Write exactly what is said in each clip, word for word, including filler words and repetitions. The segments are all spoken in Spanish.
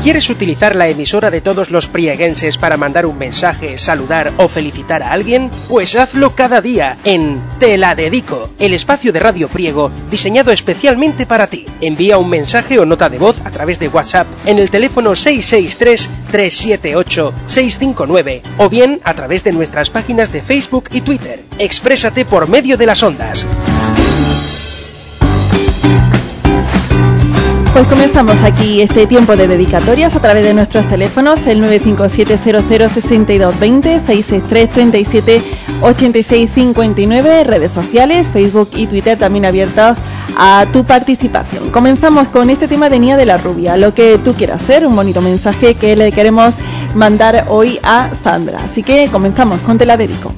¿Quieres utilizar la emisora de todos los prieguenses para mandar un mensaje, saludar o felicitar a alguien? Pues hazlo cada día en Te la Dedico, el espacio de Radio Priego diseñado especialmente para ti. Envía un mensaje o nota de voz a través de WhatsApp en el teléfono seis seis tres, tres siete ocho, seis cinco nueve o bien a través de nuestras páginas de Facebook y Twitter. Exprésate por medio de las ondas. Pues comenzamos aquí este tiempo de dedicatorias a través de nuestros teléfonos, el nueve cinco siete cero cero seis dos dos cero, seis seis tres, tres siete ocho seis cinco nueve, redes sociales, Facebook y Twitter también abiertas a tu participación. Comenzamos con este tema de Nia de la Rubia, lo que tú quieras hacer, un bonito mensaje que le queremos mandar hoy a Sandra. Así que comenzamos con Te la Dedico.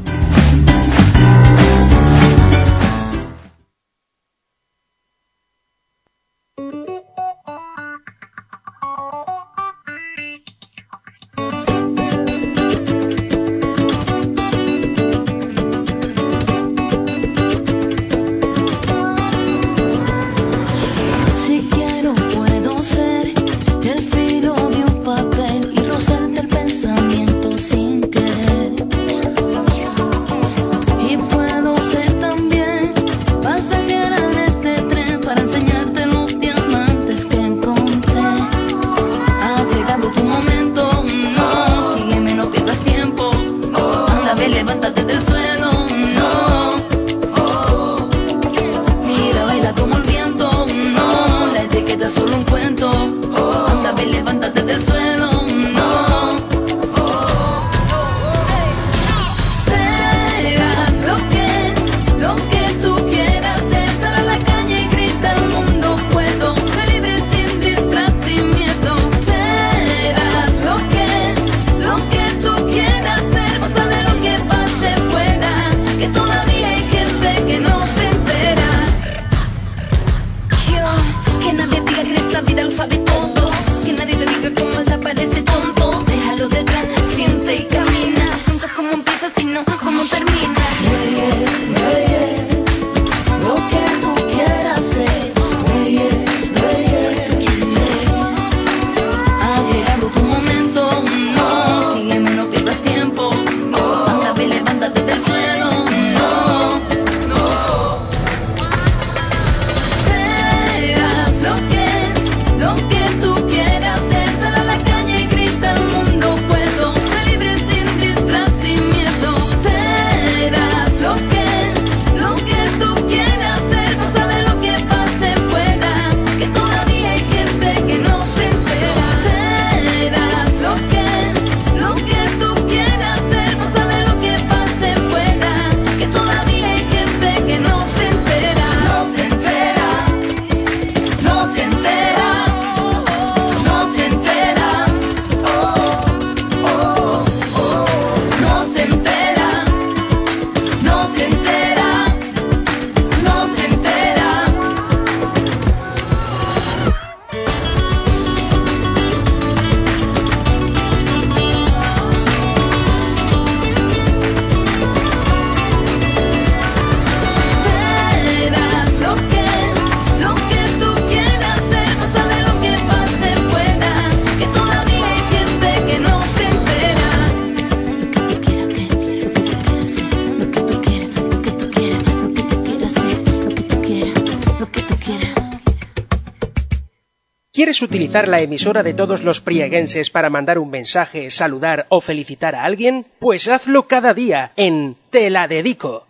¿Quieres utilizar la emisora de todos los prieguenses para mandar un mensaje, saludar o felicitar a alguien? Pues hazlo cada día en Te la Dedico.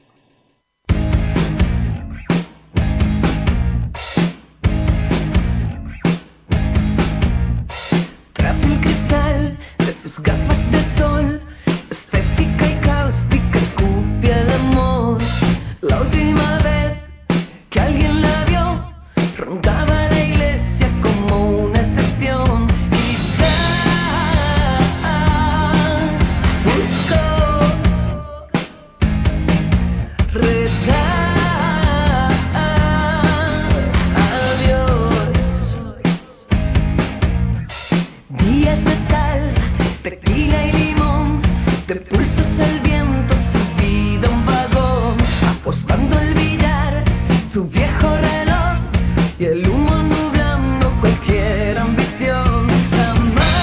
Tras el cristal de sus gafas de sol, estética y cáustica, escupe el amor. La última vez que alguien la vio, rondaba la iglesia como una estación. Quizás buscó rezar a Dios. Días de sal, tequila y limón, de pulsos al viento, su vida un vagón, apostando el billar, su viejo reloj y el humo nublando cualquier ambición. Jamás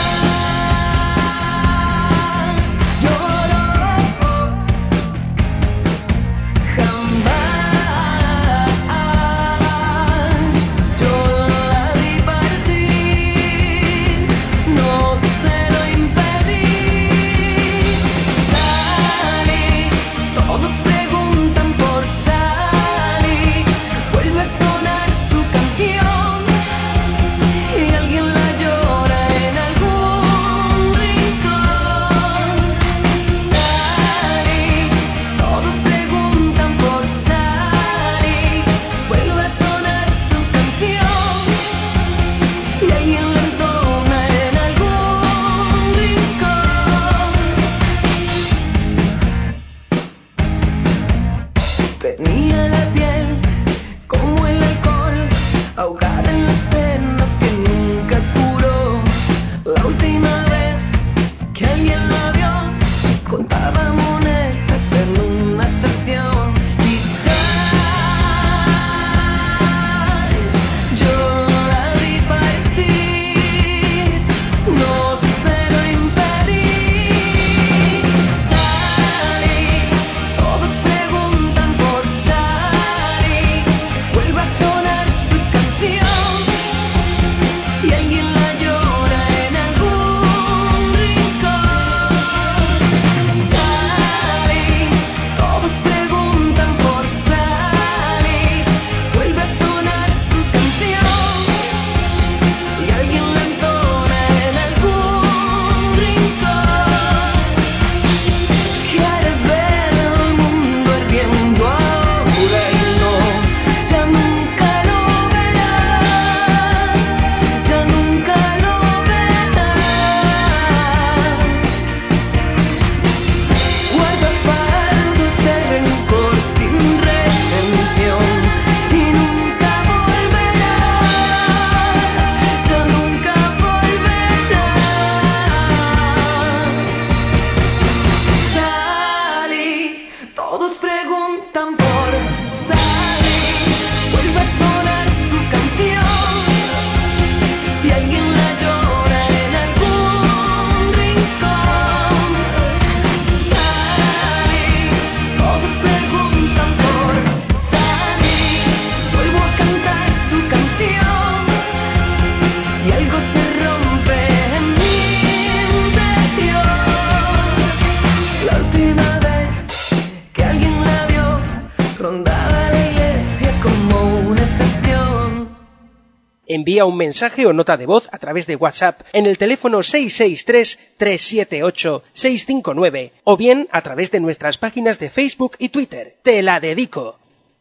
Envía un mensaje o nota de voz a través de WhatsApp en el teléfono seis seis tres, tres siete ocho, seis cinco nueve o bien a través de nuestras páginas de Facebook y Twitter. Te la dedico.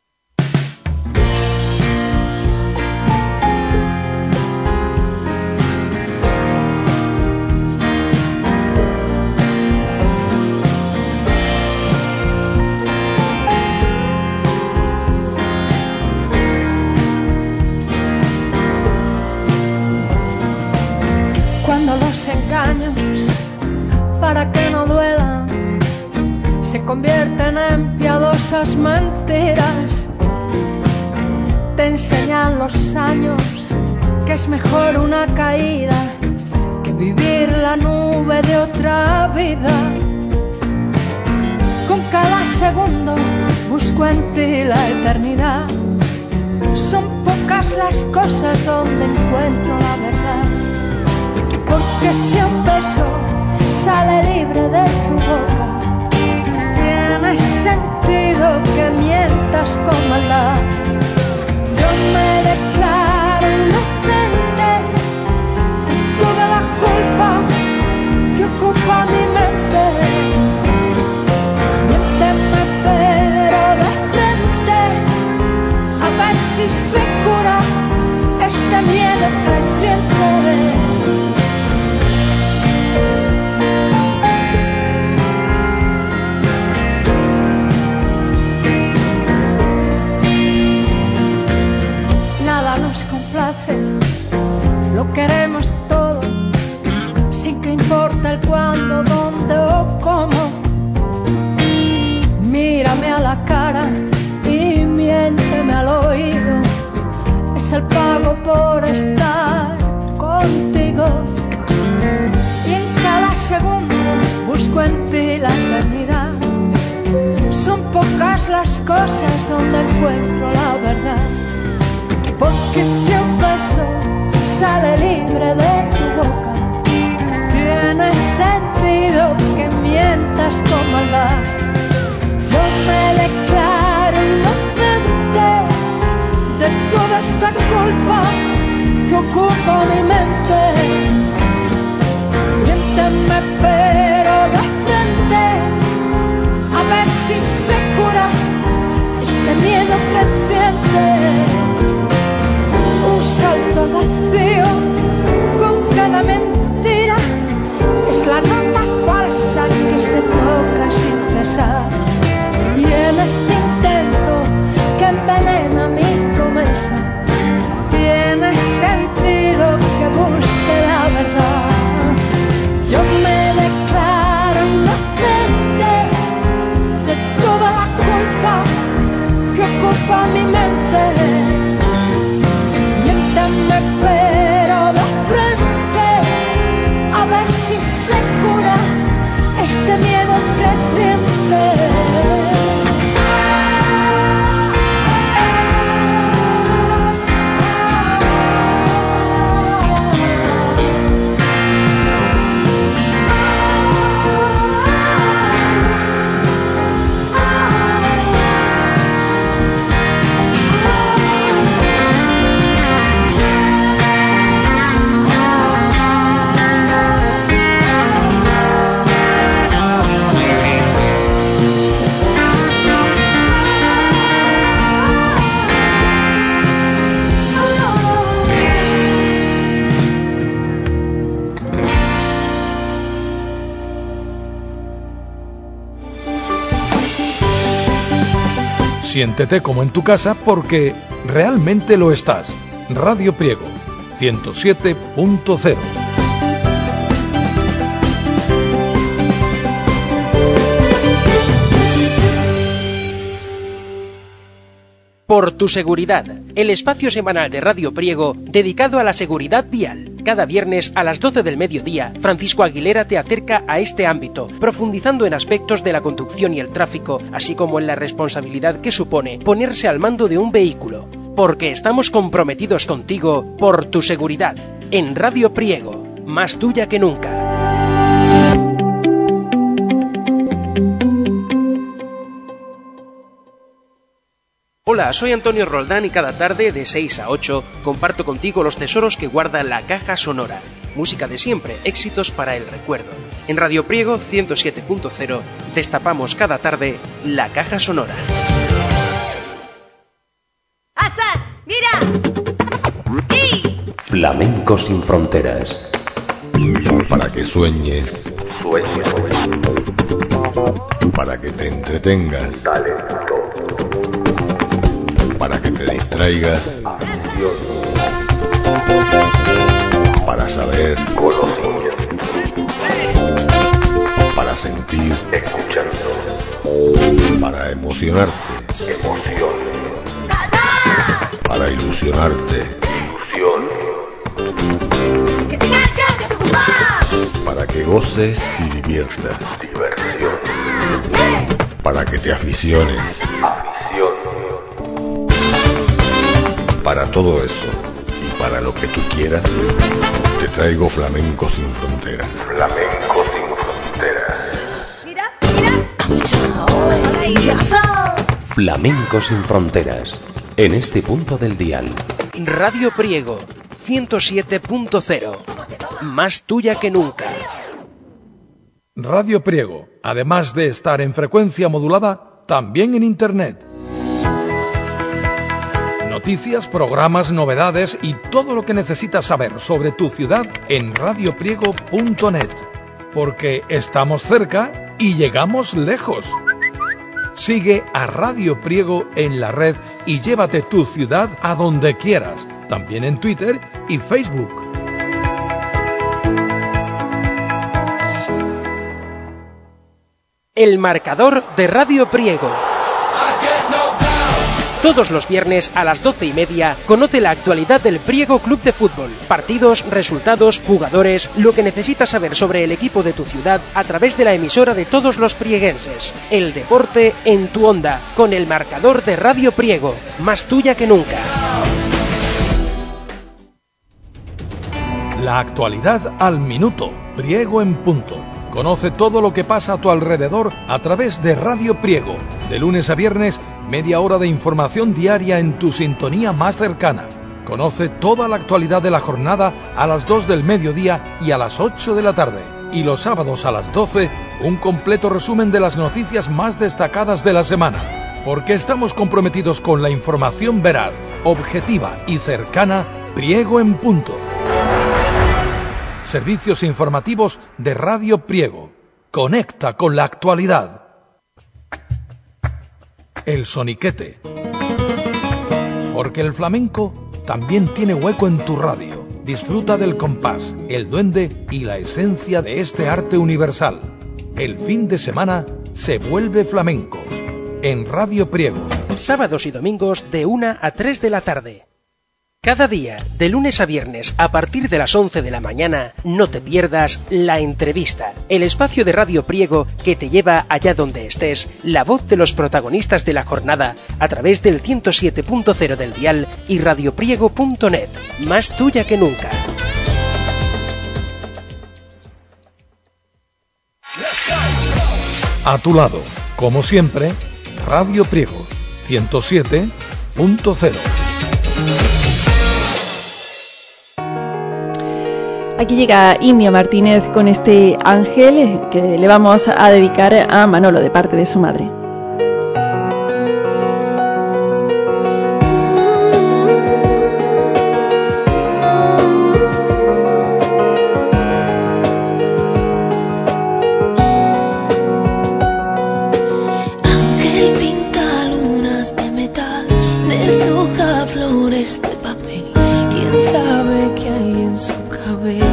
Cuando los engaños, para que no duelan, se convierten en piadosas mentiras. Te enseñan los años que es mejor una caída que vivir la nube de otra vida. Con cada segundo busco en ti la eternidad. Son pocas las cosas donde encuentro la verdad. Porque si un beso sale libre de tu boca, tiene sentido que mientas con maldad. Yo me declaro inocente de toda la culpa que ocupa mi mente. Miénteme pero de frente, a ver si se cura este miedo creciente. Lo queremos todo, sin que importa el cuándo, dónde o cómo. Mírame a la cara y miénteme al oído. Es el pago por estar contigo. Y en cada segundo busco en ti la eternidad. Son pocas las cosas donde encuentro la verdad. Porque si un beso sale libre de tu boca, tiene sentido que mientas con maldad. Yo me declaro inocente de toda esta culpa que ocupa mi mente. Miénteme pero de frente, a ver si se cura este miedo creciente. Un salto vacío con cada mentira es la nota falsa que se toca sin cesar. Y en este intento que envenena mi promesa, tiene sentido que busque la verdad. Yo me declaro inocente de toda la culpa que ocupa mi mente. Miénteme pero de frente, a ver si se cura este miedo creciente. Siéntete como en tu casa porque realmente lo estás. Radio Priego, ciento siete punto cero. Por tu seguridad, el espacio semanal de Radio Priego dedicado a la seguridad vial. Cada viernes a las doce del mediodía, Francisco Aguilera te acerca a este ámbito, profundizando en aspectos de la conducción y el tráfico, así como en la responsabilidad que supone ponerse al mando de un vehículo. Porque estamos comprometidos contigo por tu seguridad. En Radio Priego, más tuya que nunca. Hola, soy Antonio Roldán y cada tarde de seis a ocho comparto contigo los tesoros que guarda la caja sonora. Música de siempre, éxitos para el recuerdo. En Radio Priego ciento siete punto cero destapamos cada tarde la caja sonora. ¡Hassan! ¡Mira! ¡Sí! Flamenco sin fronteras. Para que sueñes, sueñes. Para que te entretengas, talento. Para que te distraigas, afición. Para saber, conocimiento. Para sentir, escuchando. Para emocionarte, emoción. Para ilusionarte, ilusión. Para que goces y diviertas, diversión. Para que te aficiones, afición. Para todo eso y para lo que tú quieras, te traigo Flamenco sin fronteras. Flamenco sin fronteras. Mira, mira. Flamenco sin fronteras. En este punto del dial. Radio Priego ciento siete punto cero. Más tuya que nunca. Radio Priego, además de estar en frecuencia modulada, también en Internet. Noticias, programas, novedades y todo lo que necesitas saber sobre tu ciudad en radio priego punto net. Porque estamos cerca y llegamos lejos. Sigue a Radio Priego en la red y llévate tu ciudad a donde quieras, también en Twitter y Facebook. El marcador de Radio Priego. Todos los viernes a las doce y media conoce la actualidad del Priego Club de Fútbol. Partidos, resultados, jugadores, lo que necesitas saber sobre el equipo de tu ciudad a través de la emisora de todos los prieguenses. El deporte en tu onda, con el marcador de Radio Priego. Más tuya que nunca. La actualidad al minuto. Priego en punto. Conoce todo lo que pasa a tu alrededor a través de Radio Priego. De lunes a viernes, media hora de información diaria en tu sintonía más cercana. Conoce toda la actualidad de la jornada a las dos del mediodía y a las ocho de la tarde. Y los sábados a las doce, un completo resumen de las noticias más destacadas de la semana. Porque estamos comprometidos con la información veraz, objetiva y cercana. Priego en punto. Servicios informativos de Radio Priego. Conecta con la actualidad. El soniquete. Porque el flamenco también tiene hueco en tu radio. Disfruta del compás, el duende y la esencia de este arte universal. El fin de semana se vuelve flamenco. En Radio Priego. Sábados y domingos de una a tres de la tarde. Cada día, de lunes a viernes, a partir de las once de la mañana, no te pierdas La Entrevista, el espacio de Radio Priego que te lleva allá donde estés, la voz de los protagonistas de la jornada, a través del ciento siete punto cero del dial y radio priego punto net. Más tuya que nunca. A tu lado, como siempre, Radio Priego, ciento siete punto cero. Aquí llega Imia Martínez con este ángel que le vamos a dedicar a Manolo de parte de su madre. Ángel pinta lunas de metal, deshoja flores de papel. ¿Quién sabe qué hay en su cabeza?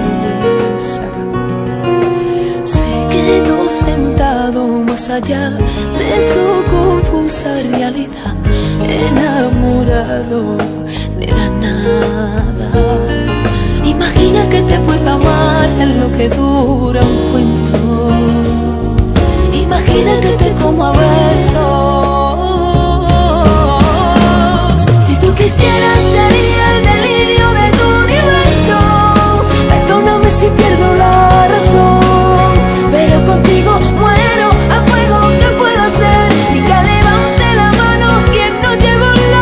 Se quedó sentado más allá de su confusa realidad, enamorado de la nada. Imagina que te pueda amar en lo que dura un cuento. Imagina que te como a besos. Si tú quisieras sería el delirio de tu universo. Perdóname si pierdo la razón, pero contigo muero a fuego. ¿Qué puedo hacer? Y que levante la mano quien no lleva la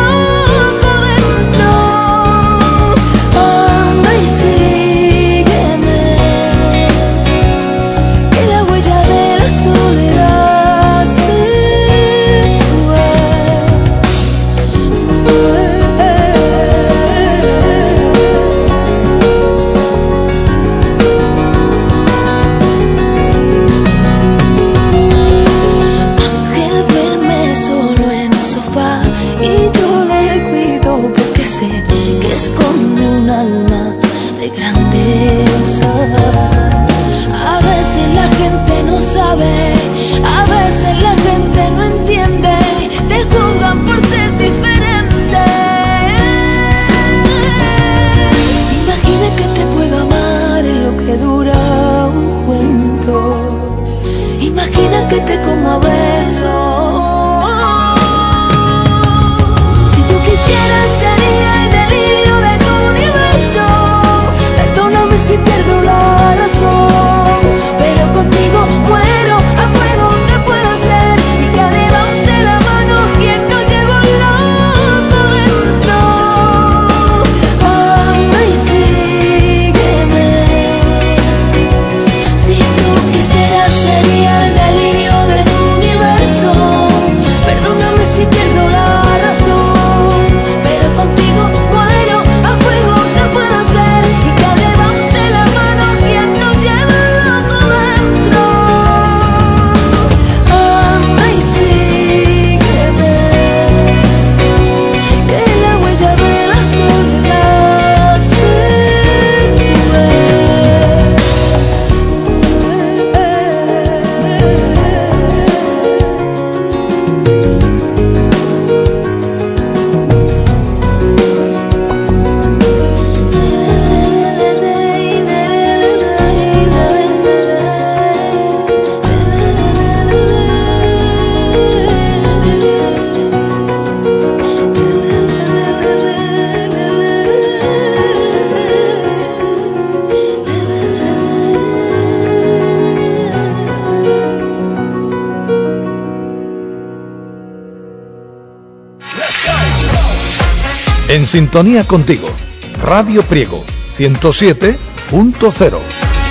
sintonía contigo. Radio Priego, ciento siete punto cero.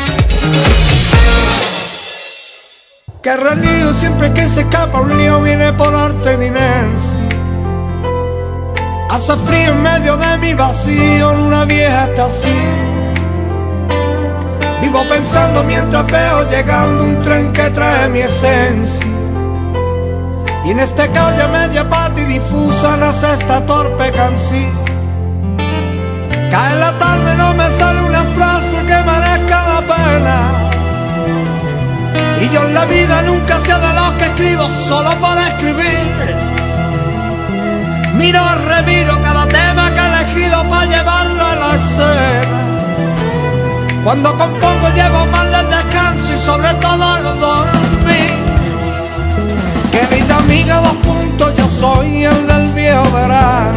Que renío siempre que se escapa un lío viene por arte de Inés. Hace frío en medio de mi vacío en una vieja estación. Vivo pensando mientras veo llegando un tren que trae mi esencia. Y en este calle media pata y difusa nace esta torpe canción. Cae la tarde, no me sale una frase que merezca la pena. Y yo en la vida nunca sé de lo que escribo solo para escribir. Miro, reviro cada tema que he elegido para llevarlo a la escena. Cuando compongo llevo más de descanso y sobre todo el dormir. Querida amiga, dos puntos, yo soy el del viejo verano.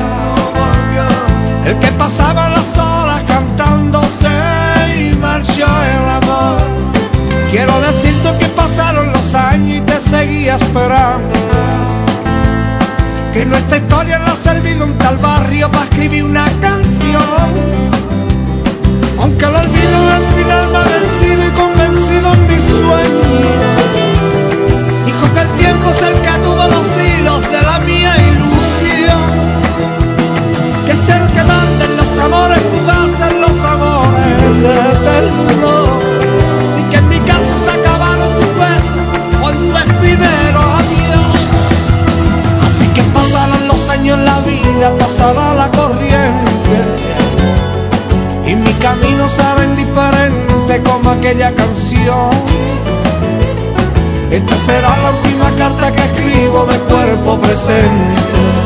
El que pasaba las horas cantándose y marchó el amor. Quiero decirte que pasaron los años y te seguía esperando. Que nuestra historia le ha servido un tal barrio para escribir una canción. Aunque el olvido al final me ha vencido y convencido en mi sueño. Hijo, que el tiempo es el que tuvo los hilos de la mía ilusión. Que es el que manda en los amores fugaces, en los amores eternos. Y que en mi caso se acabaron tus besos con tu efímero adiós. Así que pasarán los años en la vida, pasará la corriente. Y mi camino será indiferente como aquella canción. Esta será la última carta que escribo de cuerpo presente.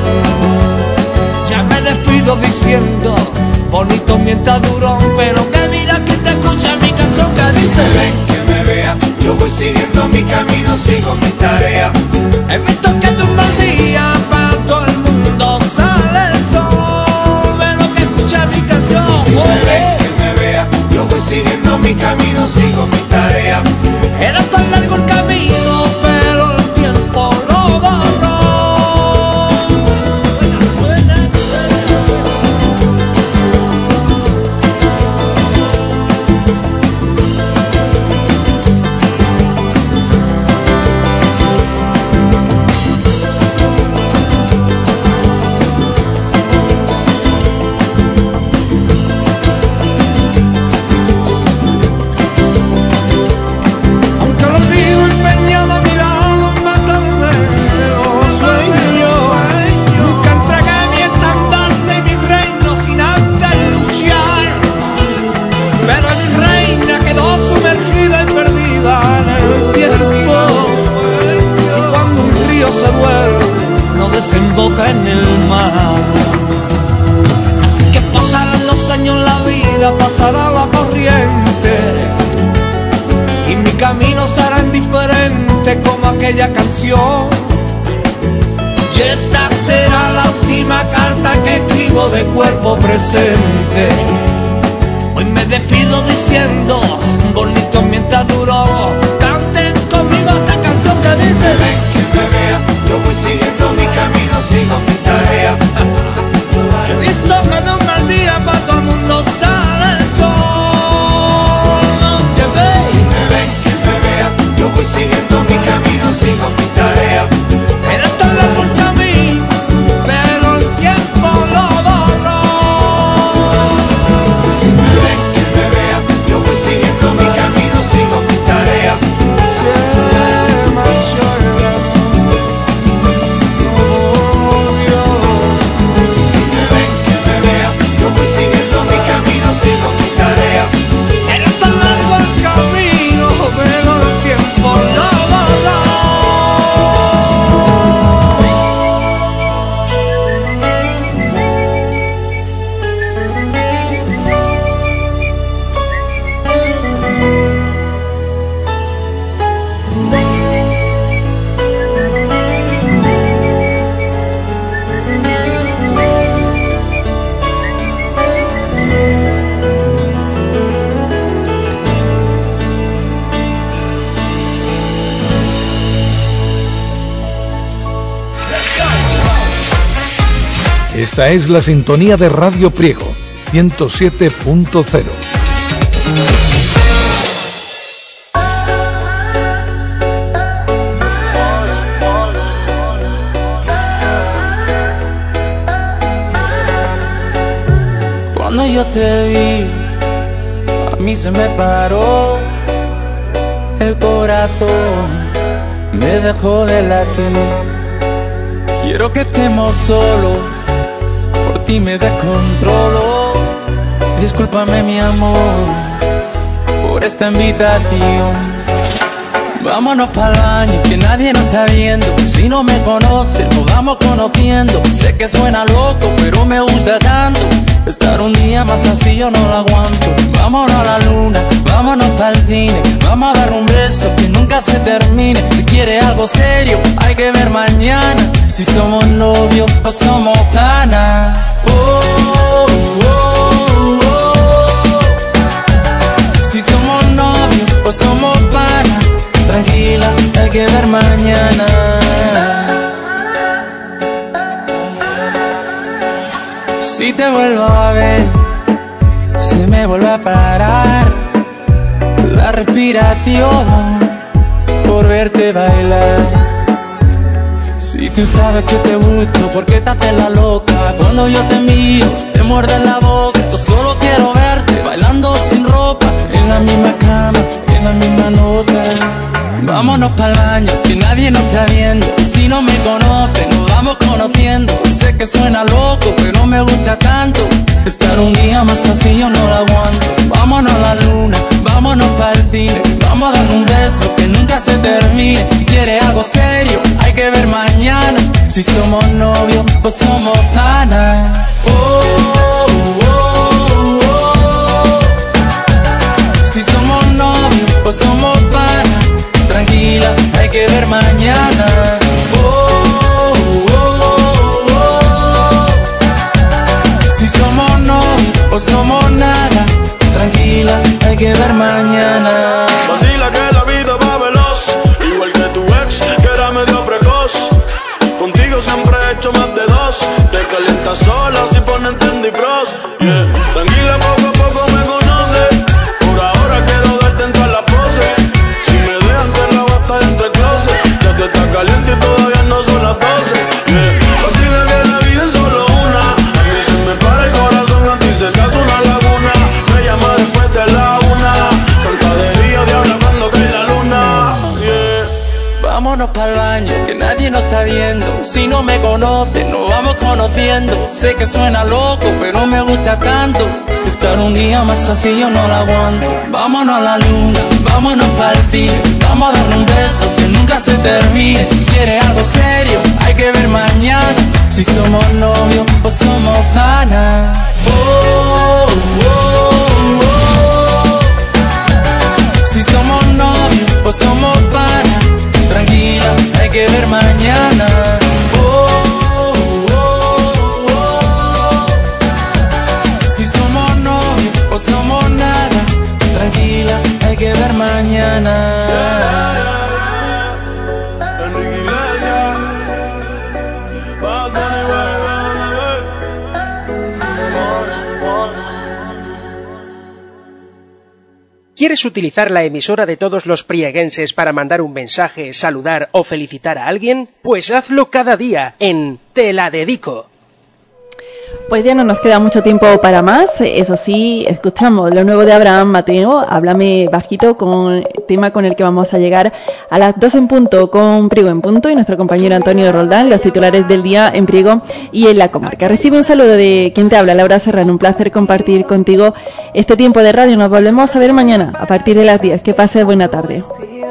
Ya me despido diciendo, bonito mientras duró, pero que mira que te escucha mi canción que dice: ven que me vea, yo voy siguiendo mi camino, sigo mi tarea. He visto que de un mal día para todo el mundo sale el sol, pero que escucha mi canción. Si me ven que me vea, yo voy siguiendo mi camino, sigo mi tarea. Era tan largo el camino, pero el tiempo lo borró. Desemboca en el mar. Así que pasarán los años, la vida pasará la corriente. Y mi camino será indiferente como aquella canción. Y esta será la última carta que escribo de cuerpo presente. Hoy me despido diciendo, bonito mientras duró. Canten conmigo esta canción que dice: ven que me vea, yo voy siguiendo mi camino, sigo mi tarea. He visto que de un mal día para todo el mundo sale el sol. Si me ven que me vea, yo voy siguiendo mi camino, sigo mi tarea. Era tan largo el camino, pero el tiempo lo borró. Si me ven que me vea, yo voy siguiendo mi camino, sigo mi tarea. Esta es la sintonía de Radio Priego, ciento siete punto cero. Cuando yo te vi, a mí se me paró el corazón, me dejó de latir. Quiero que estemos solos, por ti me descontrolo. Discúlpame mi amor, por esta invitación. Vámonos para el baño, que nadie nos está viendo. Si no me conoces, nos vamos conociendo. Sé que suena loco, pero me gusta tanto. Estar un día más así yo no lo aguanto. Vámonos a la luna, vámonos para el cine. Vamos a dar un beso que nunca se termine. Si quieres algo serio, hay que ver mañana. Si somos novios o somos panas. Oh, oh, oh, oh. Si somos novios o somos panas. Tranquila, hay que ver mañana. Si te vuelvo a ver, se me vuelve a parar la respiración por verte bailar. Si tú sabes que te gusto, ¿por qué te haces la loca? Cuando yo te miro, te muerde la boca. Yo solo quiero verte bailando sin ropa, en la misma cama, en la misma nota. Vámonos para el baño, que nadie nos está viendo. Si no me conoce, nos vamos conociendo. Sé que suena loco, pero me gusta tanto. Estar un día más así yo no lo aguanto. Vámonos a la luna, vámonos para el cine. Vamos a dar un beso que nunca se termine. Si quieres algo serio, hay que ver mañana. Si somos novios o somos panas. Oh, oh, oh, oh. Si somos novios o somos panas. Tranquila, hay que ver mañana. Oh, oh, oh, oh. Si somos novios o somos nada. Tranquila, hay que ver mañana. Vacila que la vida va veloz, igual que tu ex, que era medio precoz. Contigo siempre he hecho más de dos. Te calientas sola si ponen Tendy Bros. Yeah. Tranquila, poco a poco me conoces. Por ahora quiero darte en todas las poses. Si me dejan te la voy a estar entre closet. Ya te está caliente y todavía no son las doce. Yeah. Vacila que la vida es solo una. A mí se me para el corazón, a ti se te hace una laguna. Me llama después de la una. Santa de día, diabla cuando cae la luna. Yeah. Vámonos para el baño, que nadie nos está viendo. Si no me conoces, nos vamos conociendo. Sé que suena loco, pero me gusta tanto. Estar un día más así yo no lo aguanto. Vámonos a la luna, vámonos para el cine. Vamos a darle un beso que nunca se termine. Si quieres algo serio, hay que ver mañana. Si somos novios o somos panas. Oh, oh, oh. Si somos novios o somos panas. Tranquila, hay que ver mañana. Oh, oh, oh. Si somos novios o somos nada. Tranquila, hay que ver mañana. Enrique Iglesias, Bad Bunny, baby. ¿Quieres utilizar la emisora de todos los prieguenses para mandar un mensaje, saludar o felicitar a alguien? Pues hazlo cada día en Te la dedico. Pues ya no nos queda mucho tiempo para más. Eso sí, escuchamos lo nuevo de Abraham Mateo, Háblame bajito, con tema con el que vamos a llegar a las dos en punto con Priego en punto y nuestro compañero Antonio Roldán, los titulares del día en Priego y en la comarca. Recibe un saludo de quien te habla, Laura Serrano. Un placer compartir contigo este tiempo de radio. Nos volvemos a ver mañana a partir de las diez. Que pases buena tarde.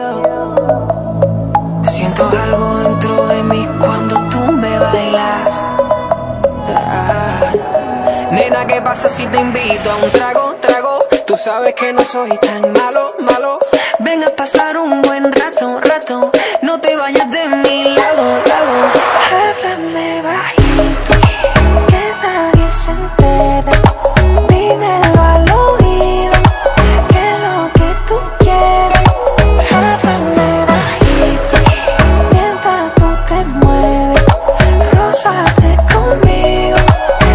Siento algo dentro de mí cuando tú me bailas. Ah, nena, ¿qué pasa si te invito a un trago, trago? Tú sabes que no soy tan malo, malo. Ven a pasar un buen rato, rato. No te vayas de mi lado, lado. Háblame bajito, que nadie se entere. Dímelo al oído, que es lo que tú quieres. Háblame bajito, mientras tú te mueves. Rózate conmigo.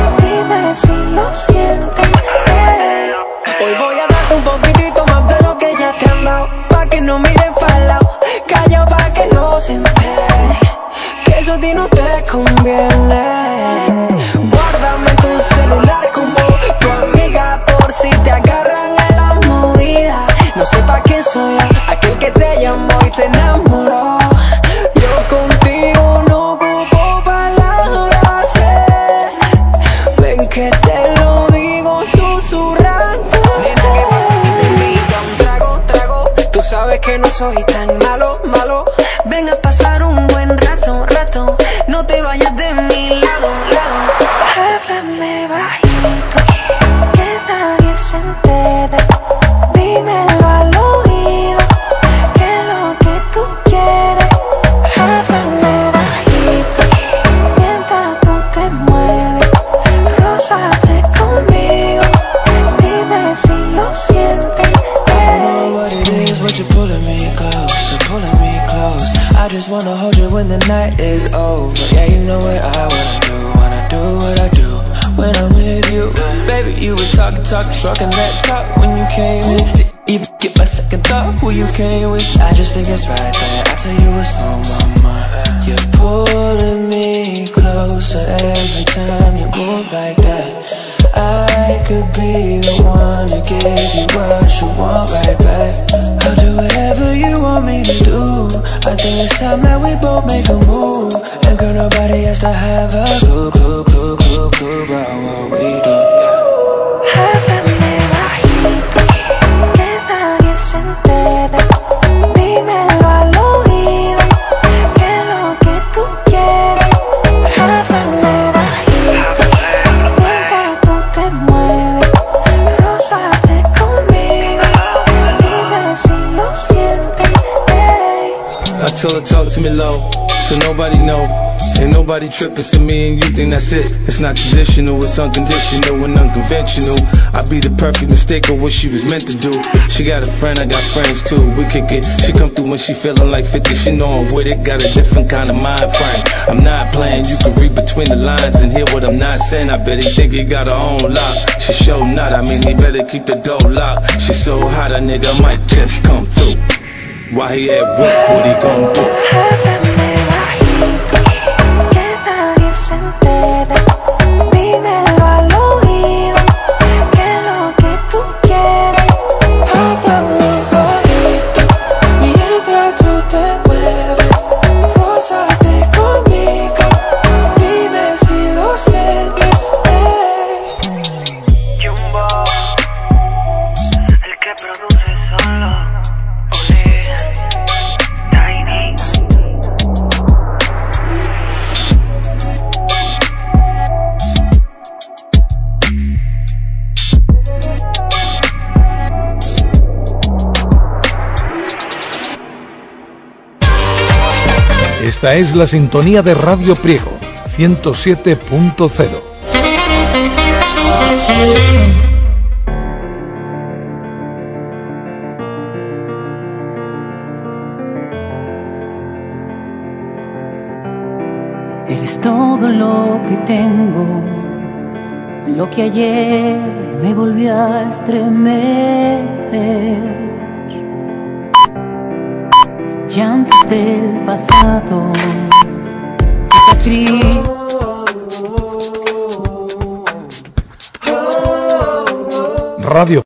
lo sientes. Hey. Hoy voy a darte un poquitito más de lo que ya te han dado, pa' que no miren pa'l lado, callao pa' que no se entere, que eso a ti no te conviene. Guárdame tu celular como tu amiga, por si te agarran en la movida. No sepa quién soy yo, aquel que te llamó y te enamoró. Yo contigo no ocupo palabras, eh. Ven que te lo digo susurrando. Nena, ¿qué pasa si te invito a un trago, trago? Tú sabes que no soy tan malo, malo. Ven a pasar un buen rato, rato. No te vayas de mi lado, lado. Háblame bajito, que nadie se entere. Dímelo al oído, que es lo que tú quieres. Háblame bajito, mientras tú te mueves. Rózate conmigo, dime si lo sientes. I don't know what it is, but you're pulling me close, you're pulling me close. I just wanna hold you when the night is over. Yeah, you know what I wanna do, wanna do what I do when I'm with you. Baby, you were talking, talking, talking that talk when you came in. Didn't even get my second thought who you came with. I just think it's right that I tell you what's on my mind. You're pulling me closer every time you move like that. I could be the one to give you what you want right back. I'll do whatever you want me to do. I think it's time that we both make a move. And girl, nobody has to have a clue, clue, clue, clue, clue about what we do. Háblame bajito, que nadie se entere. Dímelo al oído, que es lo que tú quieres. Háblame bajito, mientras tú te mueves. Rózate conmigo, dime si lo sientes. Hey. I told her talk to me low, so nobody know. Ain't nobody tripping, so me and you think that's it. It's not traditional, it's unconditional and unconventional. I be the perfect mistake of what she was meant to do. She got a friend, I got friends too. We kick it, she come through when she feeling like fifty. She know I'm with it, got a different kind of mind frame. I'm not playing, you can read between the lines and hear what I'm not saying. I bet he think he got her own lock. She show not, I mean he better keep the door locked. She so hot, a nigga might just come through. While he at work, what he gon' do? Háblame bajito, que nadie se entere. Dímelo al oído, que es lo que tú quieres. Háblame bajito, mientras tú te mueves. Rózate conmigo, dime si lo sientes. Hey. Jumbo, el que produce solo. Esta es la sintonía de Radio Priego, ciento siete punto cero. Eres todo lo que tengo, lo que ayer me volvió a estremecer. Llantos del pasado, cicatriz. Radio